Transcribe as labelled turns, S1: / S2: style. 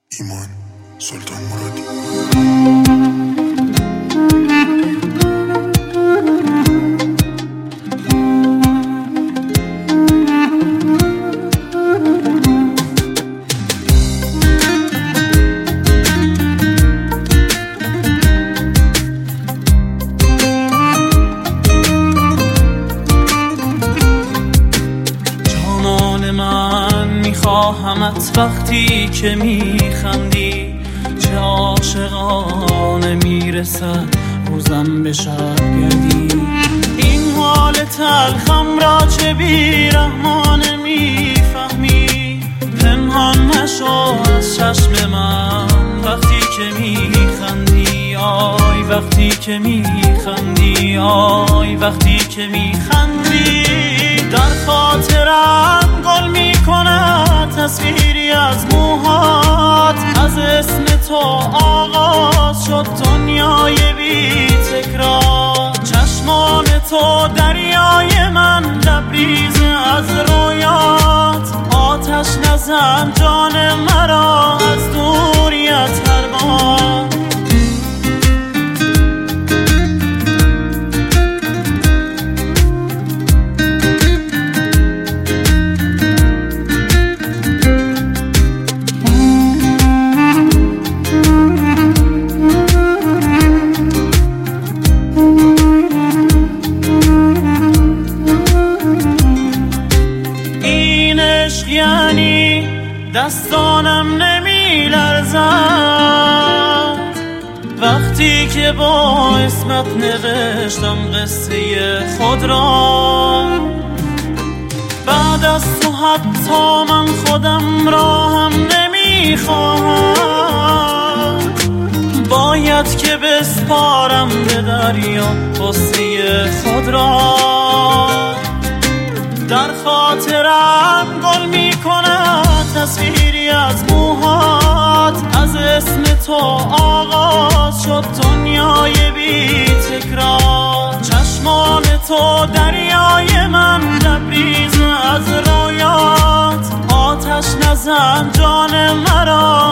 S1: ایمان سلطان مرادی.
S2: میخواهمت وقتی که میخندی، چه عاشقانه میرسد روزم به شب گردی. این حال تلخم را چه بیرحمانه میفهمی، پنهان نشو از چشم من وقتی که میخندی. آی وقتی که میخندی، آی وقتی که میخندی. در خاطرم گل میکند تصویری از موهات، از اسم تو آغاز شد دنیای بی تکرار. چشمان تو دریای من لبریز از رویات، آتش نزن جان مرا از دوریت هر بار. یعنی دستانم نمی لرزد وقتی که با اسمت نوشتم قصه خود را. بعد از تو حتی من خودم را هم نمی خواهم، باید که بسپارم به دریا قصه خود را. در خاطرم گل میکند تصویری از موهات، از اسم تو آغاز شد دنیای بی تکرار. چشمان تو دریای من لبریز از رویات، آتش نزن جان مرا